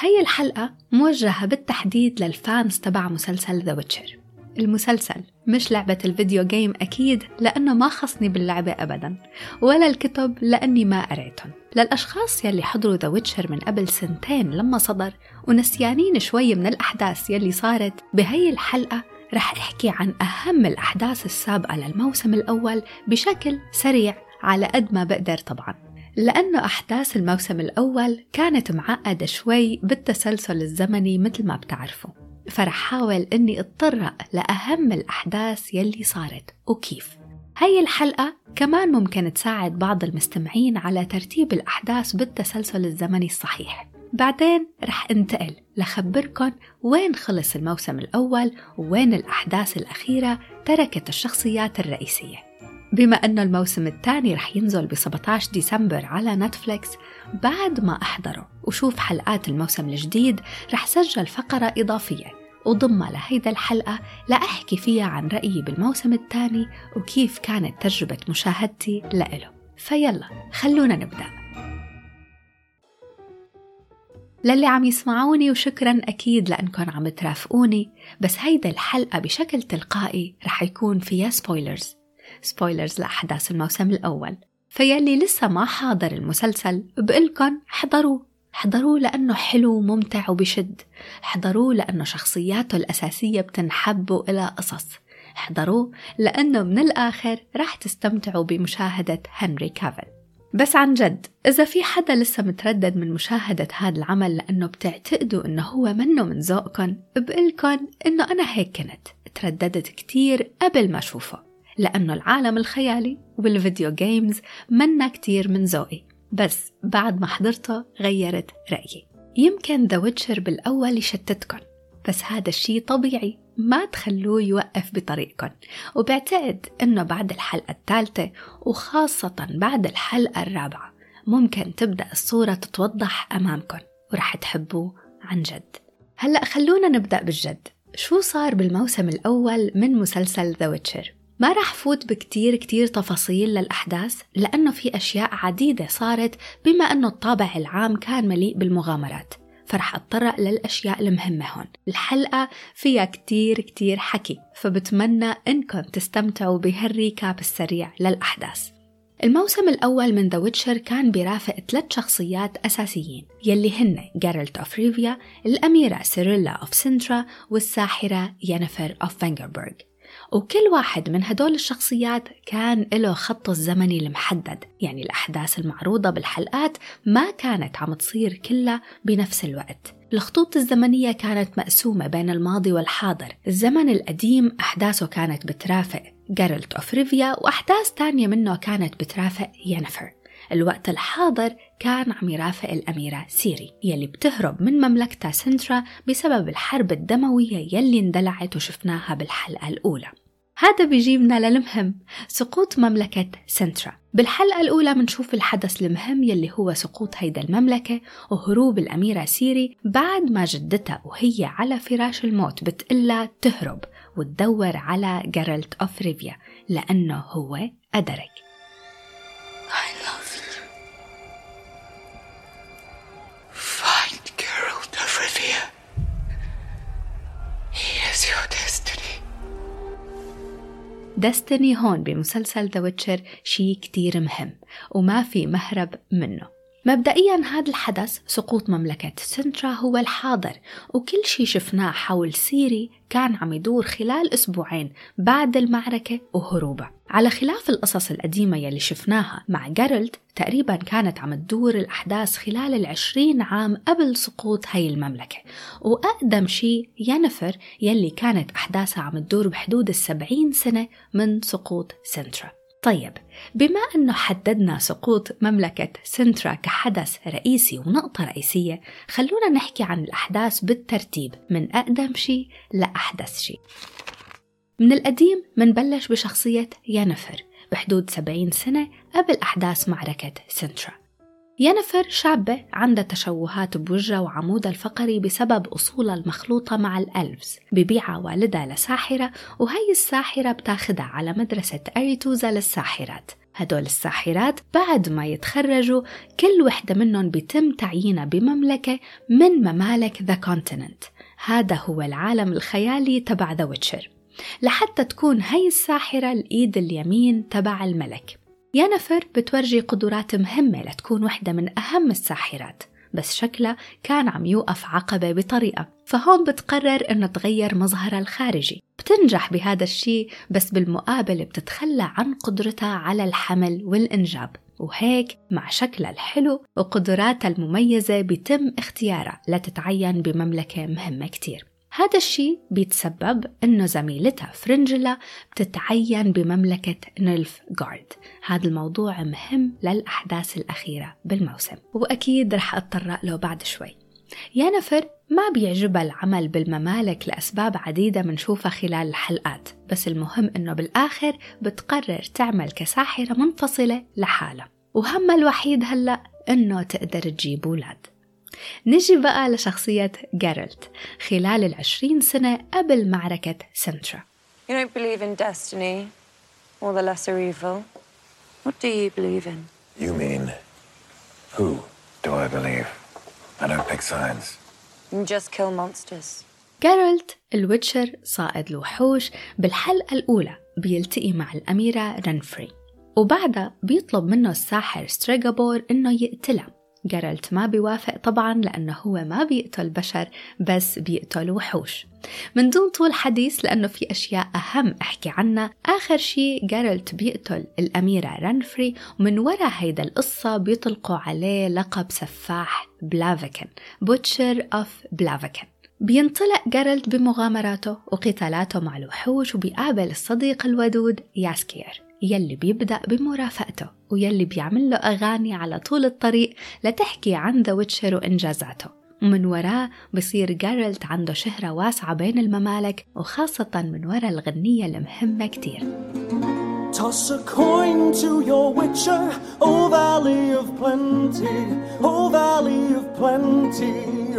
هاي الحلقة موجهة بالتحديد للفانز تبع مسلسل The Witcher. المسلسل مش لعبة الفيديو جيم أكيد، لأنه ما خصني باللعبة أبداً، ولا الكتب لأني ما قريتهم. للأشخاص يلي حضروا The Witcher من قبل 2 لما صدر ونسيانين شوي من الأحداث يلي صارت، بهاي الحلقة رح أحكي عن أهم الأحداث السابقة للموسم الأول بشكل سريع على قد ما بقدر طبعاً، لأنه أحداث الموسم الأول كانت معقدة شوي بالتسلسل الزمني مثل ما بتعرفوا، فرح حاول أني أتطرق لأهم الأحداث يلي صارت وكيف. هاي الحلقة كمان ممكن تساعد بعض المستمعين على ترتيب الأحداث بالتسلسل الزمني الصحيح. بعدين رح انتقل لخبركن وين خلص الموسم الأول ووين الأحداث الأخيرة تركت الشخصيات الرئيسية. بما أنه الموسم الثاني رح ينزل ب 17 ديسمبر على نتفليكس، بعد ما أحضره وشوف حلقات الموسم الجديد رح سجل فقرة إضافية وضمها لهيدا الحلقة لأحكي فيها عن رأيي بالموسم الثاني وكيف كانت تجربة مشاهدتي لإله. فيلا خلونا نبدأ. للي عم يسمعوني وشكراً أكيد لأنكم عم ترافقوني، بس هيدا الحلقة بشكل تلقائي رح يكون فيها سبويلرز لأحداث الموسم الأول. فياللي لسه ما حاضر المسلسل بقولكن حضروه لأنه حلو وممتع وبشد، حضروه لأنه شخصياته الأساسية بتنحب إلى قصص، حضروه لأنه من الآخر راح تستمتعوا بمشاهدة هنري كافيل. بس عن جد إذا في حدا لسه متردد من مشاهدة هذا العمل لأنه بتعتقدوا إنه هو منه من ذوقكن، بقولكن إنه أنا هيك كنت ترددت كتير قبل ما أشوفه، لأنه العالم الخيالي والفيديو جيمز منا كتير من ذوقي، بس بعد ما حضرته غيرت رأيي. يمكن The Witcher بالأول يشتتكن، بس هذا الشيء طبيعي، ما تخلوه يوقف بطريقكن. وبعتقد إنه بعد الحلقة الثالثة وخاصة بعد الحلقة الرابعة ممكن تبدأ الصورة تتوضح أمامكن ورح تحبوه عن جد. هلأ خلونا نبدأ بالجد. شو صار بالموسم الأول من مسلسل The Witcher؟ ما رح فوت بكتير تفاصيل للأحداث لأنه في أشياء عديدة صارت، بما أنه الطابع العام كان مليء بالمغامرات، فرح أتطرق للأشياء المهمة هون. الحلقة فيها كتير حكي، فبتمنى إنكم تستمتعوا بهالريكاب السريع للأحداث. الموسم الأول من The Witcher كان برافق 3 شخصيات أساسيين يلي هن جارلت أوف ريفيا، الأميرة سيريلا أوف سنترا، والساحرة يينيفر أوف فانجربورغ. وكل واحد من هدول الشخصيات كان له خطه الزمني المحدد، يعني الأحداث المعروضة بالحلقات ما كانت عم تصير كلها بنفس الوقت. الخطوط الزمنية كانت مقسومة بين الماضي والحاضر. الزمن القديم أحداثه كانت بترافق جارلت أوف ريفيا، وأحداث تانية منه كانت بترافق يينيفر. الوقت الحاضر كان عم يرافق الأميرة سيري يلي بتهرب من مملكتها سنترا بسبب الحرب الدموية يلي اندلعت وشفناها بالحلقة الأولى. هذا بيجيبنا للمهم، سقوط مملكة سنترا. بالحلقة الأولى منشوف الحدث المهم يلي هو سقوط هيدا المملكة وهروب الأميرة سيري بعد ما جدتها وهي على فراش الموت بتقلها تهرب وتدور على جارلت أوف ريفيا لأنه هو أدرك. I love you. Find Geralt of Rivia. He is your destiny هون بمسلسل The Witcher شيء كتير مهم وما في مهرب منه. مبدئياً هذا الحدث سقوط مملكة سنترا هو الحاضر، وكل شيء شفناه حول سيري كان عم يدور خلال 2 أسبوع بعد المعركة وهروبها، على خلاف القصص القديمة يلي شفناها مع جارلت تقريباً كانت عم تدور الأحداث خلال 20 عام قبل سقوط هاي المملكة. وأقدم شيء يينيفر يلي كانت أحداثها عم تدور بحدود 70 سنة من سقوط سنترا. طيب، بما أنه حددنا سقوط مملكة سنترا كحدث رئيسي ونقطة رئيسية، خلونا نحكي عن الأحداث بالترتيب من أقدم شيء لأحدث شيء. من القديم منبلش بشخصية يينيفر بحدود 70 سنة قبل أحداث معركة سنترا. يينيفر شابة عندها تشوهات بوجهها وعمودها الفقري بسبب أصولها المخلوطة مع الألفز. ببيعها والدها لساحرة، وهي الساحرة بتاخدها على مدرسة أريتوزا للساحرات. هدول الساحرات بعد ما يتخرجوا كل وحدة منهم بيتم تعيينها بمملكة من ممالك ذا كونتيننت. هذا هو العالم الخيالي تبع ذا ويتشر، لحتى تكون هاي الساحرة الإيد اليمين تبع الملك. ينفر بتورجي قدرات مهمة لتكون وحدة من أهم الساحرات، بس شكلها كان عم يوقف عقبة بطريقة، فهون بتقرر إنه تغير مظهرها الخارجي. بتنجح بهذا الشيء، بس بالمقابل بتتخلى عن قدرتها على الحمل والإنجاب، وهيك مع شكلها الحلو وقدراتها المميزة بيتم اختيارها لتتعين بمملكة مهمة كتير. هذا الشيء بيتسبب إنه زميلتها فرنجلا بتتعين بمملكة نيلفغارد. هذا الموضوع مهم للأحداث الأخيرة بالموسم، وأكيد رح أتطرق له بعد شوي. ينفر ما بيعجبها العمل بالممالك لأسباب عديدة منشوفها خلال الحلقات، بس المهم إنه بالآخر بتقرر تعمل كساحرة منفصلة لحالها، وهمها الوحيد هلأ إنه تقدر تجيب أولاد. نجي بقى لشخصية جيرالت خلال 20 سنة قبل معركة سنترا. You don't believe in destiny or the lesser evil. What do you believe in? You mean, who do I believe? I don't pick sides. You just kill monsters. جيرالت الويتشر صائد الوحوش بالحلقة الأولى بيلتقي مع الأميرة رنفري، وبعدها بيطلب منه الساحر ستريغابور إنه يقتلها. جيرالت ما بيوافق طبعاً، لأنه هو ما بيقتل بشر بس بيقتل وحوش. من دون طول حديث، لأنه في أشياء أهم أحكي عنها، آخر شيء جيرالت بيقتل الأميرة رنفري، ومن وراء هيدا القصة بيطلقوا عليه لقب سفاح بلافيكن، بوتشر أوف بلافيكن. بينطلق جيرالت بمغامراته وقتالاته مع الوحوش، وبيقابل الصديق الودود ياسكير يلي بيبدأ بمرافقته ويلي بيعمل له أغاني على طول الطريق لتحكي عن ذا ويتشر وإنجازاته. ومن وراه بصير جيرالت عنده شهرة واسعة بين الممالك، وخاصة من وراء الغنية المهمة كتير. Toss a coin to your witcher, oh valley of plenty, oh valley of plenty,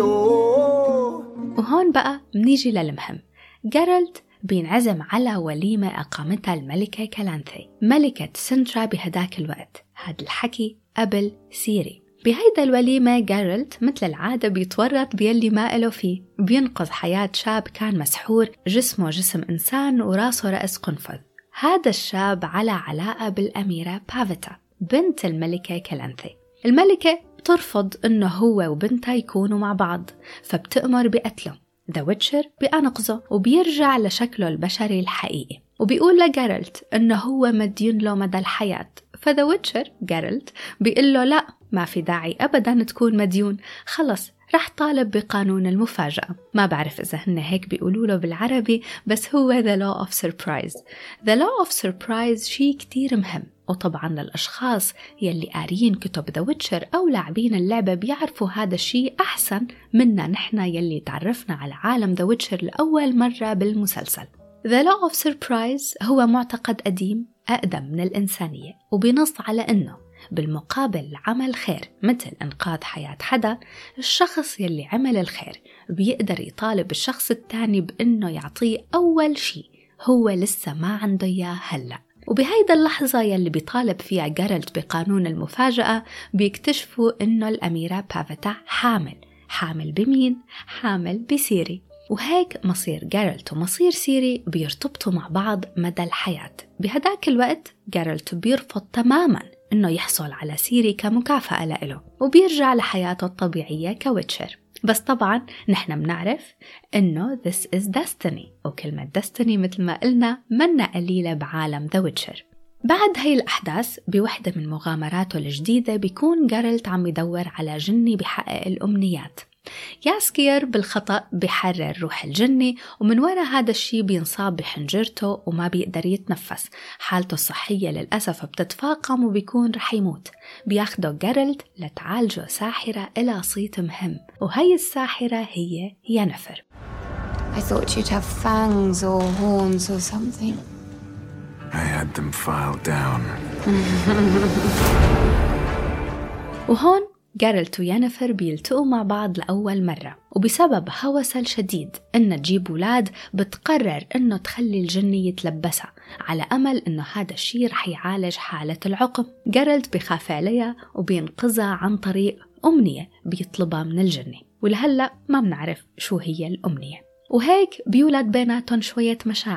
oh. وهون بقى منيجي للمهم. جيرالت بينعزم على وليمة أقامتها الملكة كالانثي ملكة سنترا بهداك الوقت. هذا الحكي قبل سيري. بهيدا الوليمة جيرالت مثل العادة بيتورط بيلي ما إله فيه، بينقذ حياة شاب كان مسحور، جسمه جسم إنسان وراسه رأس قنفذ. هذا الشاب على علاقة بالأميرة بافيتا بنت الملكة كالانثي. الملكة بترفض إنه هو وبنتها يكونوا مع بعض، فبتأمر بقتله. ذا ويتشر بأنقذه وبيرجع لشكله البشري الحقيقي، وبيقول لجيرالت إنه هو مدين له مدى الحياة. فذا ويتشر جيرالت بيقول له لا، ما في داعي أبداً تكون مديون، خلص رح طالب بقانون المفاجأة. ما بعرف إذا هن هيك بيقولوا له بالعربي، بس هو the law of surprise. the law of surprise شيء كتير مهم، وطبعاً للأشخاص يلي قارين كتب ذا ويتشر أو لاعبين اللعبة بيعرفوا هذا الشيء أحسن منا نحنا يلي تعرفنا على عالم ذا ويتشر لأول مرة بالمسلسل. the law of surprise هو معتقد قديم أقدم من الإنسانية، وبنص على إنه بالمقابل عمل خير مثل إنقاذ حياة حدا، الشخص يلي عمل الخير بيقدر يطالب الشخص التاني بأنه يعطيه أول شيء هو لسه ما عنده إياه هلأ. وبهيدا اللحظة يلي بيطالب فيها جيرالت بقانون المفاجأة، بيكتشفوا إنه الأميرة بافيتا حامل بمين؟ حامل بسيري. وهيك مصير جيرالت ومصير سيري بيرتبطوا مع بعض مدى الحياة. بهداك الوقت جيرالت بيرفض تماماً إنه يحصل على سيري كمكافأة له، وبيرجع لحياته الطبيعية كويتشر. بس طبعاً نحن بنعرف إنه this is destiny، وكلمة destiny مثل ما قلنا منا قليلة بعالم ذا ويتشر. بعد هاي الأحداث بوحدة من مغامراته الجديدة بيكون جيرالت عم يدور على جني بحقق الأمنيات. ياسكير بالخطأ بحرر روح الجني، ومن وراء هذا الشيء بينصاب بحنجرته وما بيقدر يتنفس. حالته الصحية للأسف بتتفاقم وبيكون رح يموت. بياخده جيرالت لتعالجه ساحرة إلى صيت مهم، وهي الساحرة هي ينفر. I thought you'd have fangs or horns or something. I had them filed down. وهون جيرالت وينفر بيلتقوا مع بعض لأول مرة، وبسبب هوسها الشديد إنها تجيب أولاد بتقرر إنه تخلي الجني يتلبسها على أمل إنه هذا الشيء رح يعالج حالة العقم. جيرالت بيخاف عليها وبينقذها عن طريق أمنية بيطلبها من الجنة، ولهلأ ما بنعرف شو هي الأمنية. وهيك بيولد بيناتهم شوية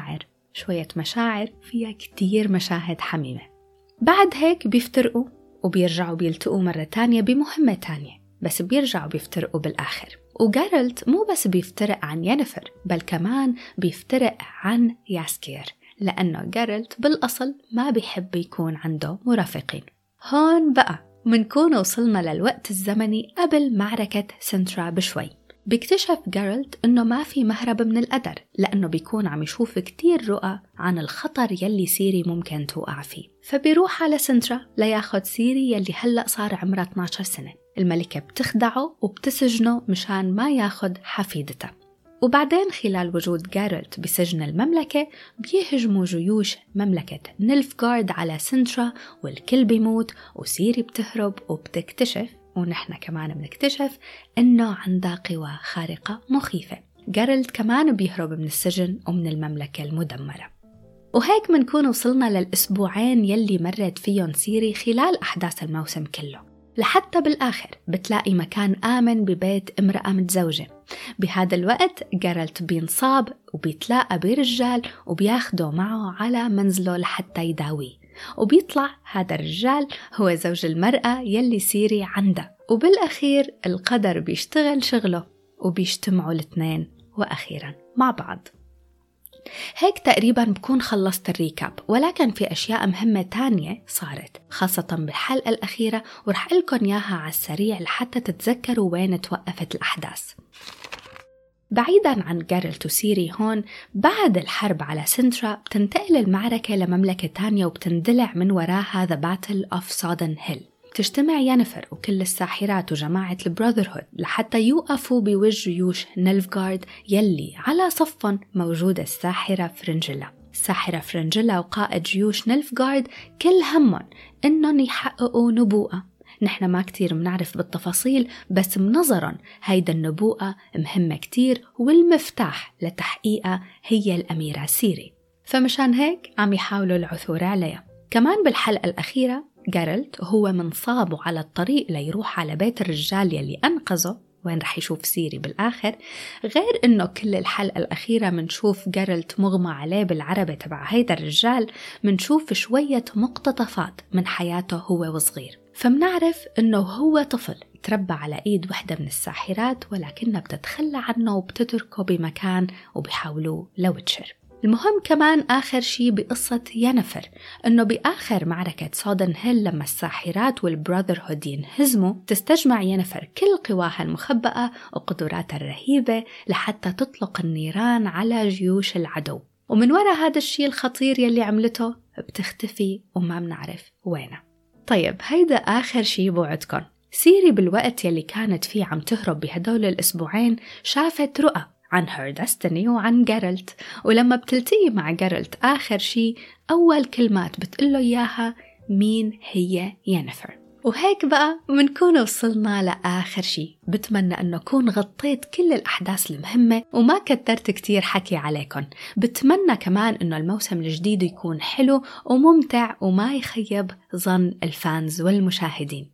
مشاعر فيها كتير مشاهد حميمة. بعد هيك بيفترقوا وبيرجعوا بيلتقوا مرة تانية بمهمة تانية، بس بيرجعوا بيفترقوا بالآخر. وجيرالت مو بس بيفترق عن ينفر، بل كمان بيفترق عن ياسكير، لأنه جيرالت بالأصل ما بيحب يكون عنده مرافقين. هون بقى منكون وصلنا للوقت الزمني قبل معركة سنترا بشوي. بيكتشف جيرالت إنه ما في مهرب من القدر، لأنه بيكون عم يشوف كتير رؤى عن الخطر يلي سيري ممكن توقع فيه. فبيروح على سنترا لياخد سيري يلي هلأ صار عمرها 12 سنة. الملكة بتخدعه وبتسجنه مشان ما ياخد حفيدتها. وبعدين خلال وجود جيرالت بسجن المملكة بيهجموا جيوش مملكة نيلفغارد على سنترا، والكل بيموت وسيري بتهرب وبتكتشف، ونحن كمان بنكتشف إنه عندها قوى خارقة مخيفة. جيرالت كمان بيهرب من السجن ومن المملكة المدمرة. وهيك منكون وصلنا للأسبوعين يلي مرت فيهم سيري خلال أحداث الموسم كله، لحتى بالآخر بتلاقي مكان آمن ببيت امرأة متزوجة. بهذا الوقت جيرالت بينصاب وبيتلاقى برجال وبياخده معه على منزله لحتى يداويه، وبيطلع هذا الرجال هو زوج المرأة يلي سيري عندها. وبالأخير القدر بيشتغل شغله وبيجتمعوا الاثنين وأخيرا مع بعض. هيك تقريباً بكون خلصت الريكاب، ولكن في أشياء مهمة تانية صارت خاصة بالحلقة الأخيرة، ورح أقولكن إياها على السريع لحتى تتذكروا وين توقفت الأحداث. بعيداً عن جيرالت وسيري هون، بعد الحرب على سنترا بتنتقل المعركة لمملكة تانية وبتندلع من وراها The Battle of Sodden Hill. تجتمع ينفر وكل الساحرات وجماعة البراذرهود لحتى يوقفوا بوجه جيوش نيلفغارد يلي على صفن موجودة الساحرة فرنجيلا. الساحرة فرنجيلا وقائد جيوش نيلفغارد كل همهم إنهم يحققوا نبوءة. نحن ما كتير منعرف بالتفاصيل، بس بنظرا هيدا النبوءة مهمة كتير، والمفتاح لتحقيقها هي الأميرة سيري. فمشان هيك عم يحاولوا العثور عليها. كمان بالحلقة الأخيرة جيرالت هو منصابه على الطريق ليروح على بيت الرجال يلي أنقذه، وين رح يشوف سيري بالآخر. غير إنه كل الحلقة الأخيرة منشوف جيرالت مغمى عليه بالعربة تبع هيدا الرجال، منشوف شوية مقتطفات من حياته هو وصغير. فمنعرف إنه هو طفل تربى على إيد وحدة من الساحرات، ولكنها بتتخلى عنه وبتتركه بمكان وبيحاولوه لويتشر. المهم كمان آخر شي بقصة ينفر، إنه بآخر معركة سودن هيل لما الساحرات والبراذرهود ينهزموا، تستجمع ينفر كل قواها المخبأة وقدراتها الرهيبة لحتى تطلق النيران على جيوش العدو. ومن وراء هذا الشي الخطير يلي عملته بتختفي وما بنعرف وينها. طيب هيدا آخر شي بوعدكن. سيري بالوقت يلي كانت فيه عم تهرب بهدول الأسبوعين شافت رؤى عن هير ديستني وعن جيرالت، ولما بتلتقي مع جيرالت آخر شي أول كلمات بتقله إياها مين هي ينفر. وهيك بقى منكون وصلنا لآخر شي. بتمنى أنه كون غطيت كل الأحداث المهمة وما كترت كتير حكي عليكم. بتمنى كمان أنه الموسم الجديد يكون حلو وممتع وما يخيب ظن الفانز والمشاهدين.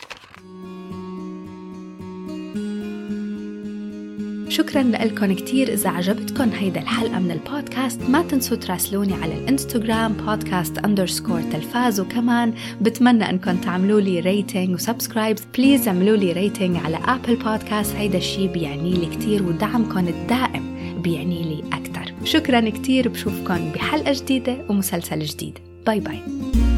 شكراً لكم كتير. إذا عجبتكم هيدا الحلقة من البودكاست ما تنسوا تراسلوني على الانستغرام podcast_تلفاز، وكمان بتمنى أنكم تعملوا لي ريتينج وسبسكرايب. بليز اعملوا لي ريتينج على أبل بودكاست، هيدا الشي بيعني لي كتير ودعمكم الدائم بيعني لي أكتر. شكراً كتير، بشوفكم بحلقة جديدة ومسلسل جديد. باي باي.